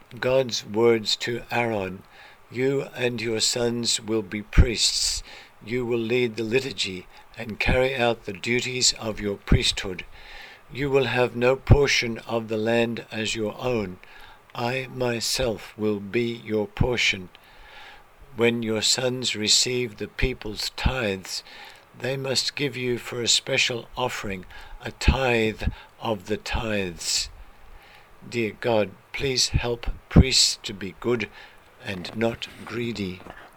God's words to Aaron: "You and your sons will be priests. You will lead the liturgy and carry out the duties of your priesthood. You will have no portion of the land as your own. I myself will be your portion. When your sons receive the people's tithes, they must give you for a special offering a tithe of the tithes." Dear God, please help priests to be good and not greedy.